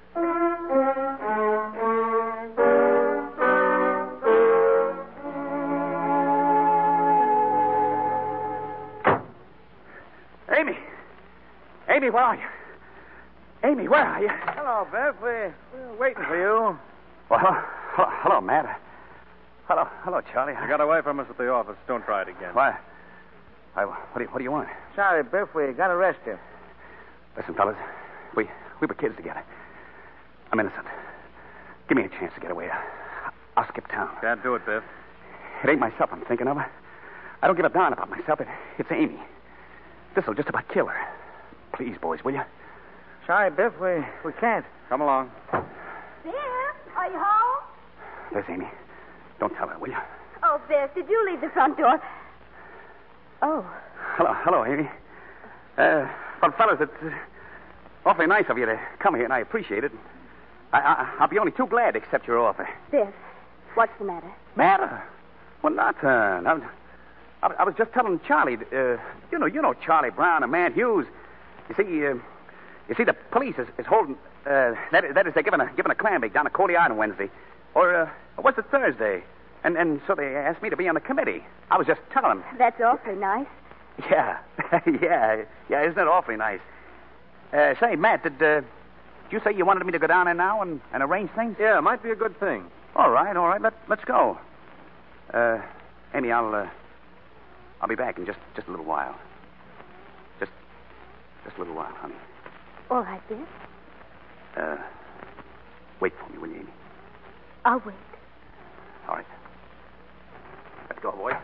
Amy! Amy, where are you? Amy, where are you? Hello, Biff. We, we were waiting for you. Well, hello, hello, hello, Matt. Hello, hello, Charlie. You got away from us at the office. Don't try it again. Why? Why, what do you, what do you want? Sorry, Biff. We got to arrest you. Listen, fellas, we we were kids together. I'm innocent. Give me a chance to get away. I'll skip town. Can't do it, Biff. It ain't myself I'm thinking of. I don't give a darn about myself. It, it's Amy. This'll just about kill her. Please, boys, will you? Sorry, Biff. We, we can't. Come along. Biff, are you home? Yes, Amy. Don't tell her, will you? Oh, Biff, did you leave the front door? Oh. Hello, hello, Amy. Uh, well, fellas, it's uh, awfully nice of you to come here, and I appreciate it. I, I, I'll be only too glad to accept your offer. Biff, what's the matter? Matter? Well, nothing. I, was- I, I was just telling Charlie. Uh, you know, you know Charlie Brown and Man Hughes. You see, uh, you see, the police is, is holding. Uh, that, that is, they're giving a giving a clam bake down at Coley Island Wednesday, or uh, what's it Thursday? And and so they asked me to be on the committee. I was just telling them. That's awfully nice. Yeah, yeah, yeah. Isn't it awfully nice? Uh, say, Matt, did uh, did you say you wanted me to go down there now and, and arrange things? Yeah, might be a good thing. All right, all right. Let let's go. Uh, Amy, I'll uh, I'll be back in just just a little while. Just just a little while, honey. All right, Biff. Uh, wait for me, will you, Amy? I'll wait. All right. Let's go, boy.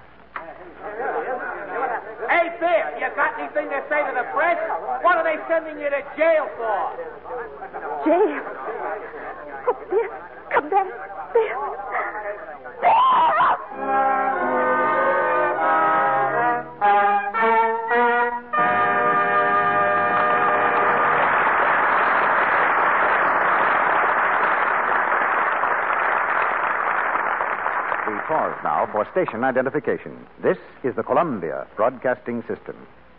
Hey, Biff, you got anything to say to the press? What are they sending you to jail for? Jail. Oh, Biff, come back. Biff. We pause now for station identification. This is the Columbia Broadcasting System.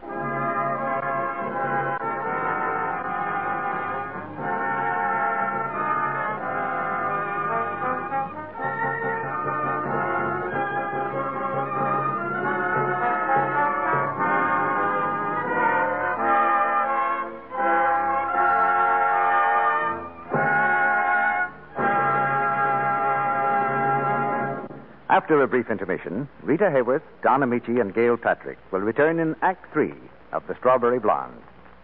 After a brief intermission, Rita Hayworth, Don Amici, and Gail Patrick will return in Act Three of The Strawberry Blonde.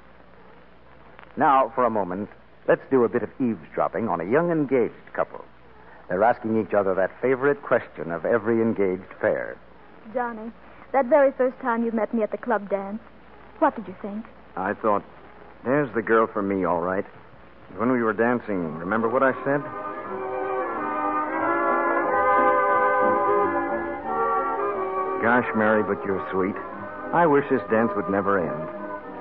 Now, for a moment, let's do a bit of eavesdropping on a young engaged couple. They're asking each other that favorite question of every engaged pair. Johnny, that very first time you met me at the club dance, what did you think? I thought, there's the girl for me, all right. When we were dancing, remember what I said? Gosh, Mary, but you're sweet. I wish this dance would never end.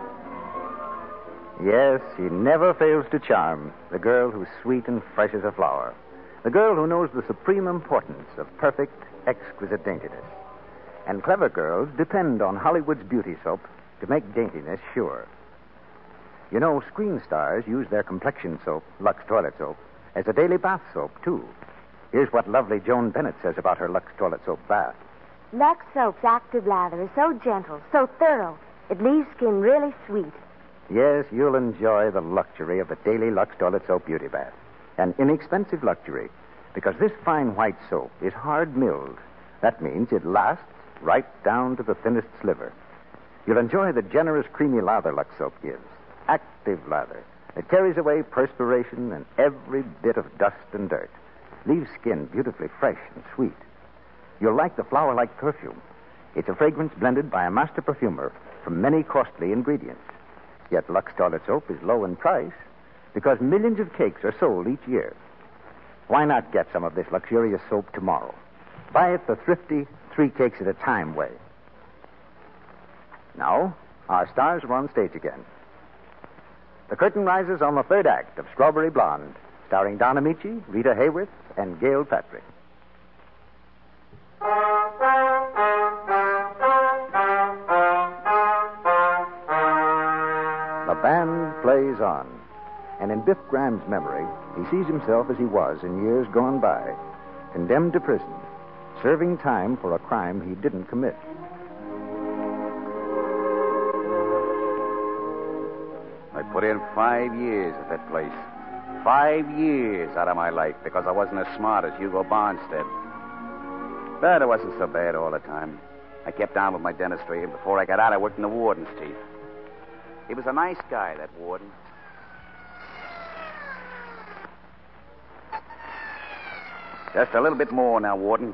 Yes, she never fails to charm the girl who's sweet and fresh as a flower. The girl who knows the supreme importance of perfect, exquisite daintiness. And clever girls depend on Hollywood's beauty soap to make daintiness sure. You know, screen stars use their complexion soap, Lux Toilet Soap, as a daily bath soap, too. Here's what lovely Joan Bennett says about her Lux Toilet Soap bath. Lux Soap's active lather is so gentle, so thorough, it leaves skin really sweet. Yes, you'll enjoy the luxury of the daily Lux Toilet Soap beauty bath. An inexpensive luxury, because this fine white soap is hard milled. That means it lasts right down to the thinnest sliver. You'll enjoy the generous, creamy lather Lux Soap gives. Active lather. It carries away perspiration and every bit of dust and dirt. Leaves skin beautifully fresh and sweet. You'll like the flower-like perfume. It's a fragrance blended by a master perfumer from many costly ingredients. Yet Lux Toilet Soap is low in price because millions of cakes are sold each year. Why not get some of this luxurious soap tomorrow? Buy it the thrifty, three cakes at a time way. Now, our stars are on stage again. The curtain rises on the third act of Strawberry Blonde, starring Don Amici, Rita Hayworth, and Gail Patrick. The band plays on, and in Biff Grimes' memory, he sees himself as he was in years gone by, condemned to prison, serving time for a crime he didn't commit. I put in five years at that place. Five years out of my life because I wasn't as smart as Hugo Bonstead. But it wasn't so bad all the time. I kept on with my dentistry, and before I got out, I worked in the warden's teeth. He was a nice guy, that warden. Just a little bit more now, warden.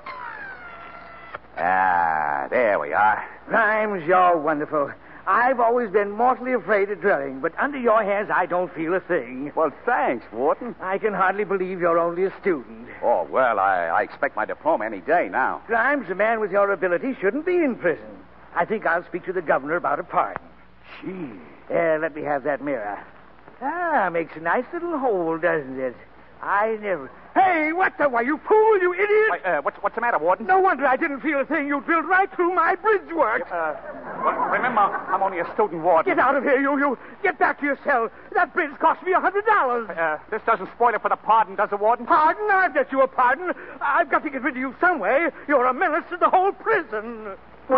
Ah, there we are. Grimes, you're wonderful. I've always been mortally afraid of drilling, but under your hands, I don't feel a thing. Well, thanks, warden. I can hardly believe you're only a student. Oh, well, I, I expect my diploma any day now. Grimes, a man with your ability shouldn't be in prison. I think I'll speak to the governor about a pardon. Gee. Uh, let me have that mirror. Ah, makes a nice little hole, doesn't it? I never... Hey, what the... Why, you fool, you idiot! Wait, uh, what's, what's the matter, warden? No wonder I didn't feel a thing. You drilled right through my bridge work. Uh, well, remember, I'm only a student, warden. Get out of here, you, you. Get back to your cell. That bridge cost me a hundred dollars. Uh, this doesn't spoil it for the pardon, does it, warden? Pardon? I'll get you a pardon. I've got to get rid of you some way. You're a menace to the whole prison.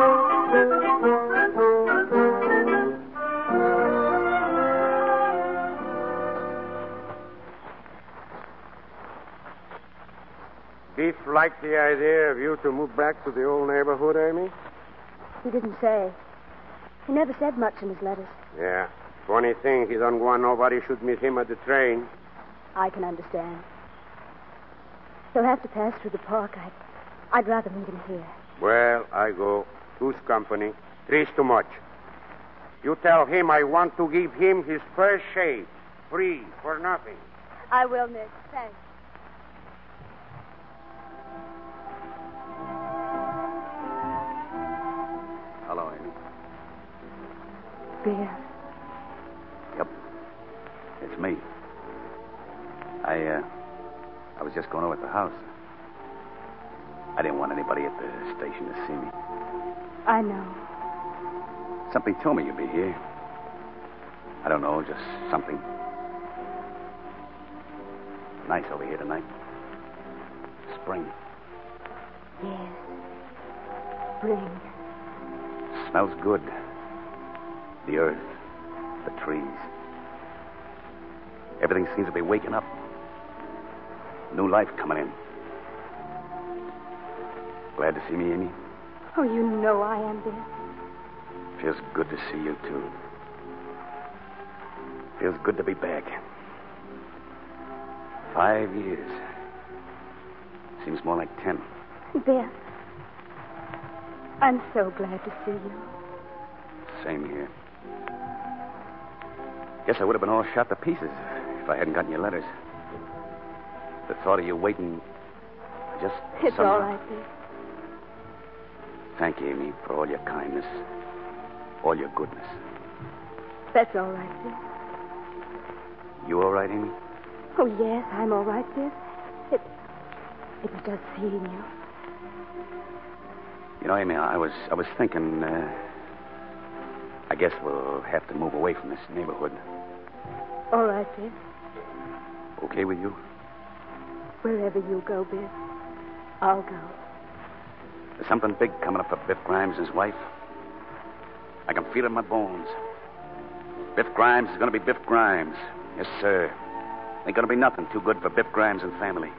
Beef liked the idea of you to move back to the old neighborhood, Amy? He didn't say. He never said much in his letters. Yeah. Funny thing, he don't want nobody should meet him at the train. I can understand. He'll have to pass through the park. I'd, I'd rather meet him here. Well, I go. Two's company. Three's too much. You tell him I want to give him his first shave. Free, for nothing. I will, Nick. Thanks. Hello, Amy. Beer. Yep. It's me. I, uh, I was just going over at the house. I didn't want anybody at the station to see me. I know. Something told me you'd be here. I don't know, just something. Nice over here tonight. Spring. Yes. Spring. Smells good. The earth, the trees. Everything seems to be waking up. New life coming in. Glad to see me, Amy? Oh, you know I am, Biff. Feels good to see you, too. Feels good to be back. Five years. Seems more like ten. Biff, I'm so glad to see you. Same here. Guess I would have been all shot to pieces if I hadn't gotten your letters. The thought of you waiting just... It's somehow... all right, Biff. Thank you, Amy, for all your kindness, all your goodness. That's all right, Biff. You all right, Amy? Oh, yes, I'm all right, Biff. It, it was just seeing you. You know, Amy, I was I was thinking, uh, I guess we'll have to move away from this neighborhood. All right, Biff. Okay with you? Wherever you go, Biff, I'll go. There's something big coming up for Biff Grimes and his wife. I can feel it in my bones. Biff Grimes is going to be Biff Grimes. Yes, sir. Ain't going to be nothing too good for Biff Grimes and family.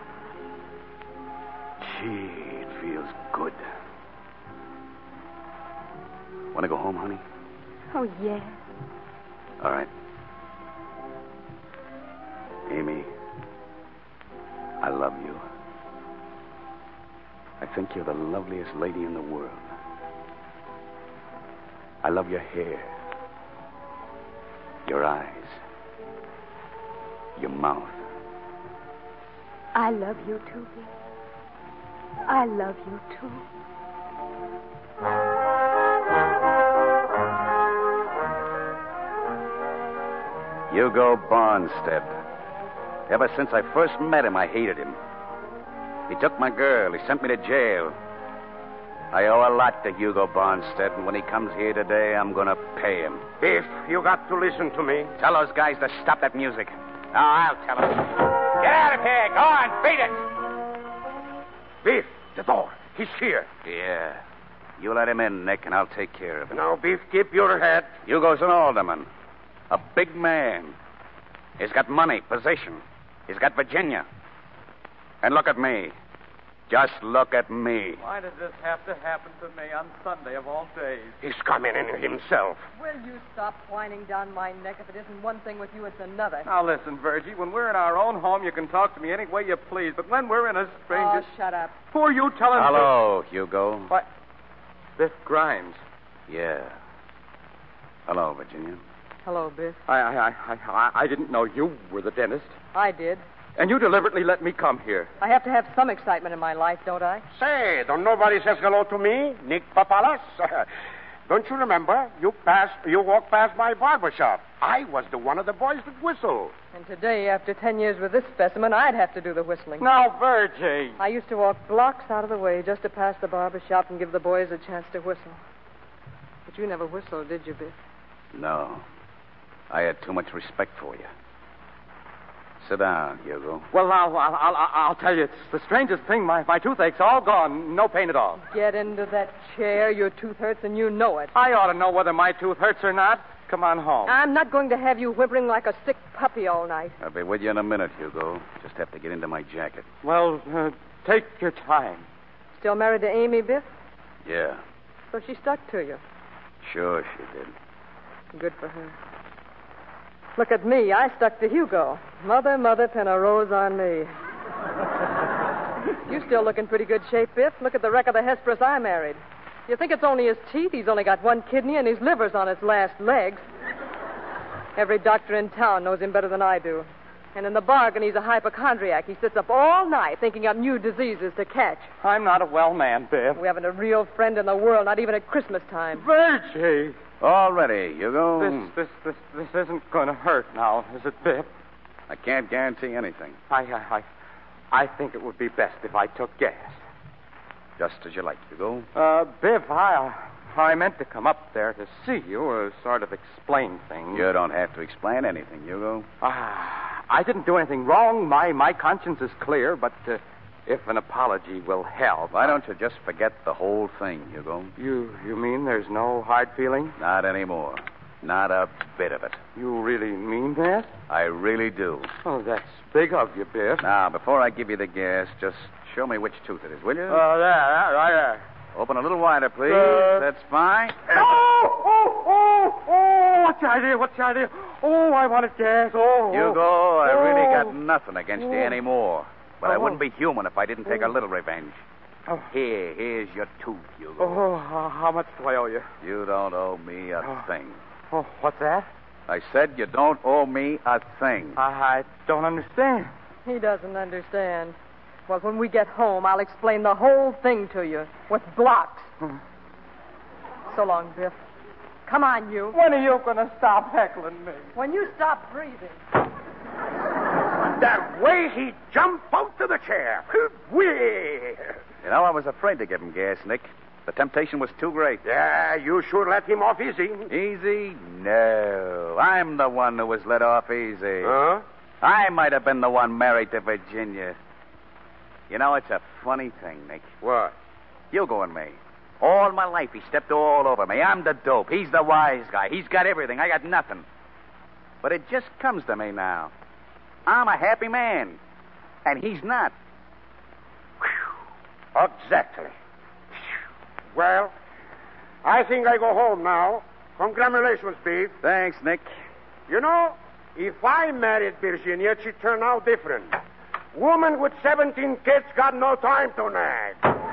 Gee, it feels good. Want to go home, honey? Oh, yes. All right. Amy, I love you. I think you're the loveliest lady in the world. I love your hair, your eyes, your mouth. I love you too, Biff. I love you too. Hugo Bonstead, Ever since I first met him, I hated him. He took my girl. He sent me to jail. I owe a lot to Hugo Bonstead, and when he comes here today, I'm going to pay him. Biff, you got to listen to me. Tell those guys to stop that music. Oh, I'll tell them. Get out of here. Go on, beat it. Biff, the door. He's here. Yeah. You let him in, Nick, and I'll take care of him. Now, Biff, keep your head. Hugo's an alderman. A big man. He's got money, position. He's got Virginia. And look at me. Just look at me. Why did this have to happen to me on Sunday of all days? He's coming in himself. Will you stop whining down my neck? If it isn't one thing with you, it's another. Now, listen, Virgie. When we're in our own home, you can talk to me any way you please. But when we're in a stranger's... Oh, shut up. Who are you telling... Hello, Hugo. What? Biff Grimes. Yeah. Hello, Virginia. Hello, Biff. I, I, I, I, I didn't know you were the dentist. I did. And you deliberately let me come here. I have to have some excitement in my life, don't I? Say, don't nobody says hello to me, Nick Papalas. Don't you remember? You passed, you walked past my barber shop. I was the one of the boys that whistled. And today, after ten years with this specimen, I'd have to do the whistling. Now, Virgie. I used to walk blocks out of the way just to pass the barber shop and give the boys a chance to whistle. But you never whistled, did you, Biff? No. I had too much respect for you. Sit down, Hugo. Well, I'll, I'll, I'll, I'll tell you, it's the strangest thing. My, my toothache's all gone. No pain at all. Get into that chair. Your tooth hurts and you know it. I ought to know whether my tooth hurts or not. Come on home. I'm not going to have you whimpering like a sick puppy all night. I'll be with you in a minute, Hugo. Just have to get into my jacket. Well, uh, take your time. Still married to Amy, Biff? Yeah. So she stuck to you. Sure she did. Good for her. Look at me. I stuck to Hugo. Mother, mother, pin a rose on me. You still look in pretty good shape, Biff. Look at the wreck of the Hesperus I married. You think it's only his teeth? He's only got one kidney and his liver's on its last legs. Every doctor in town knows him better than I do. And in the bargain, he's a hypochondriac. He sits up all night thinking up new diseases to catch. I'm not a well man, Biff. We haven't a real friend in the world, not even at Christmas time. Virgie! All ready, Hugo. This, this, this, this isn't going to hurt now, is it, Biff? I can't guarantee anything. I, I, I, I think it would be best if I took gas. Just as you like, Hugo. Uh, Biff, I, I meant to come up there to see you, or sort of explain things. You don't have to explain anything, Hugo. Ah, I didn't do anything wrong. My, my conscience is clear, but uh, if an apology will help. Why don't you just forget the whole thing, Hugo? You, you mean there's no hard feeling? Not anymore. Not a bit of it. You really mean that? I really do. Oh, that's big of you, Biff. Now, before I give you the gas, just show me which tooth it is, will you? Oh, there, right there. Open a little wider, please. Uh, That's fine. Oh, oh, oh, oh, what's the idea? What's the idea? Oh, I wanted gas. Oh, Hugo, oh, I really got oh. nothing against you anymore. But oh. I wouldn't be human if I didn't take oh. a little revenge. Oh. Here, here's your tooth, Hugo. Oh, how much do I owe you? You don't owe me a oh. thing. Oh, what's that? I said you don't owe me a thing. I, I don't understand. He doesn't understand. Well, when we get home, I'll explain the whole thing to you with blocks. Hmm. So long, Biff. Come on, you. When are you going to stop heckling me? When you stop breathing. That way he jumped out to the chair. Whee! You know, I was afraid to give him gas, Nick. The temptation was too great. Yeah, you sure let him off easy. Easy? No. I'm the one who was let off easy. Huh? I might have been the one married to Virginia. You know, it's a funny thing, Nick. What? Hugo and me. All my life, he stepped all over me. I'm the dope. He's the wise guy. He's got everything. I got nothing. But it just comes to me now. I'm a happy man. And he's not. Whew. Exactly. Well, I think I go home now. Congratulations, Beef. Thanks, Nick. You know, if I married Virginia, she'd turn out different. Woman with seventeen kids got no time to nag.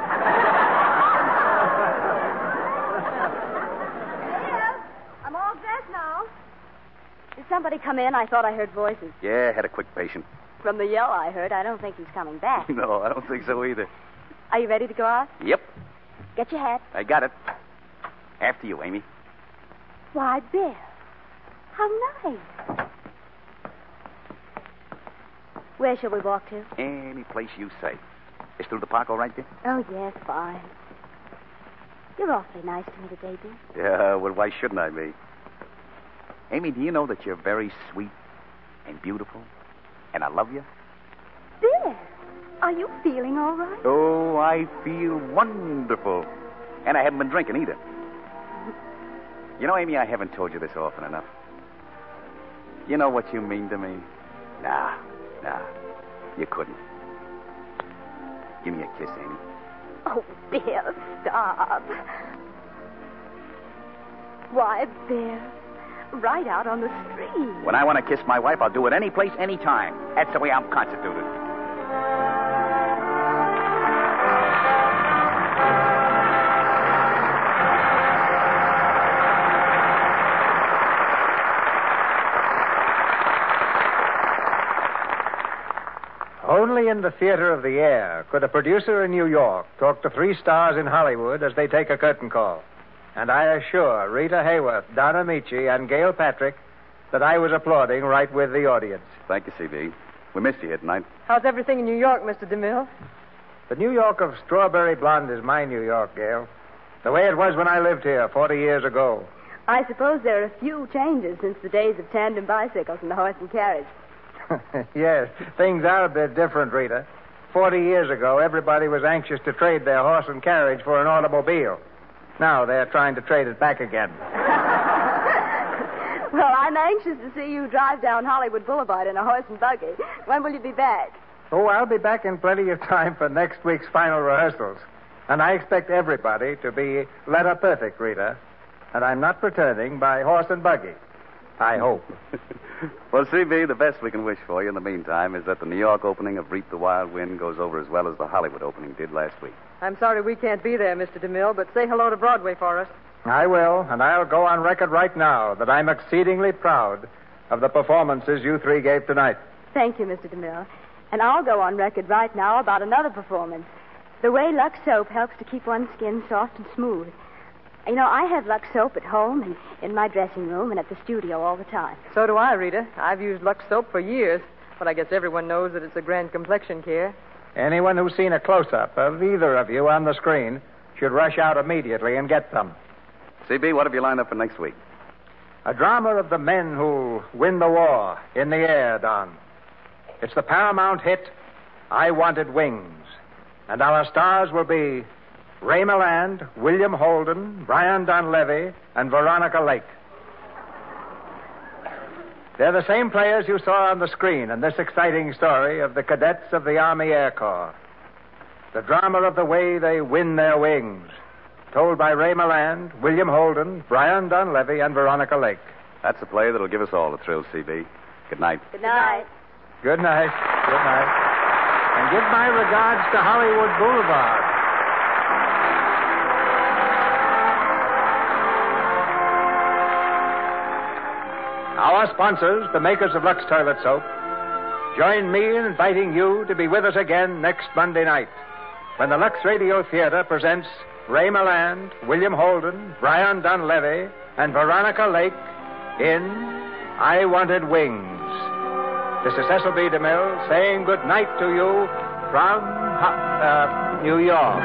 I'm all dressed now. Did somebody come in? I thought I heard voices. Yeah, had a quick patient. From the yell I heard, I don't think he's coming back. No, I don't think so either. Are you ready to go out? Yep. Get your hat. I got it. After you, Amy. Why, Bill. How nice. Where shall we walk to? Any place you say. Is through the park all right, dear? Oh, yes, fine. You're awfully nice to me today, dear. Yeah, well, why shouldn't I be? Amy, do you know that you're very sweet and beautiful? And I love you? Dear, are you feeling all right? Oh, I feel wonderful. And I haven't been drinking either. You know, Amy, I haven't told you this often enough. You know what you mean to me? Nah, nah, you couldn't. Give me a kiss, Amy. Oh, dear, stop. Why, Bill, right out on the street. When I want to kiss my wife, I'll do it any place, any time. That's the way I'm constituted. Only in the theater of the air could a producer in New York talk to three stars in Hollywood as they take a curtain call. And I assure Rita Hayworth, Don Amici, and Gail Patrick that I was applauding right with the audience. Thank you, C B. We missed you here tonight. How's everything in New York, Mister DeMille? The New York of Strawberry Blonde is my New York, Gail. The way it was when I lived here forty years ago. I suppose there are a few changes since the days of tandem bicycles and the horse and carriage. Yes, things are a bit different, Rita. Forty years ago, everybody was anxious to trade their horse and carriage for an automobile. Now they're trying to trade it back again. Well, I'm anxious to see you drive down Hollywood Boulevard in a horse and buggy. When will you be back? Oh, I'll be back in plenty of time for next week's final rehearsals. And I expect everybody to be letter perfect, Rita. And I'm not returning by horse and buggy. I hope. Well, C B, the best we can wish for you in the meantime is that the New York opening of Reap the Wild Wind goes over as well as the Hollywood opening did last week. I'm sorry we can't be there, Mister DeMille, but say hello to Broadway for us. I will, and I'll go on record right now that I'm exceedingly proud of the performances you three gave tonight. Thank you, Mister DeMille. And I'll go on record right now about another performance. The way Lux soap helps to keep one's skin soft and smooth. You know, I have Lux soap at home and in my dressing room and at the studio all the time. So do I, Rita. I've used Lux soap for years, but I guess everyone knows that it's a grand complexion care. Anyone who's seen a close-up of either of you on the screen should rush out immediately and get some. C B, what have you lined up for next week? A drama of the men who'll win the war in the air, Don. It's the Paramount hit, I Wanted Wings. And our stars will be Ray Milland, William Holden, Brian Donlevy, and Veronica Lake. They're the same players you saw on the screen in this exciting story of the cadets of the Army Air Corps. The drama of the way they win their wings, told by Ray Milland, William Holden, Brian Donlevy, and Veronica Lake. That's a play that'll give us all the thrill, C B. Good night. Good night. Good night. Good night. And give my regards to Hollywood Boulevard. Our sponsors, the makers of Lux Toilet Soap, join me in inviting you to be with us again next Monday night when the Lux Radio Theater presents Ray Milland, William Holden, Brian Donlevy, and Veronica Lake in I Wanted Wings. This is Cecil B. DeMille saying good night to you from uh, New York.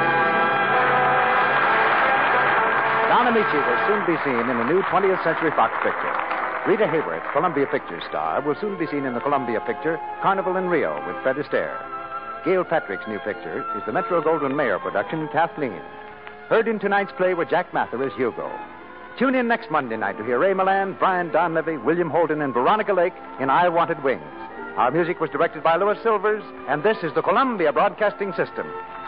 Don Amici will soon be seen in the new twentieth Century Fox picture. Rita Hayworth, Columbia Pictures star, will soon be seen in the Columbia picture Carnival in Rio with Fred Astaire. Gail Patrick's new picture is the Metro-Goldwyn-Mayer production Kathleen. Heard in tonight's play were Jack Mather as Hugo. Tune in next Monday night to hear Ray Milland, Brian Donlevy, William Holden, and Veronica Lake in I Wanted Wings. Our music was directed by Louis Silvers, and this is the Columbia Broadcasting System.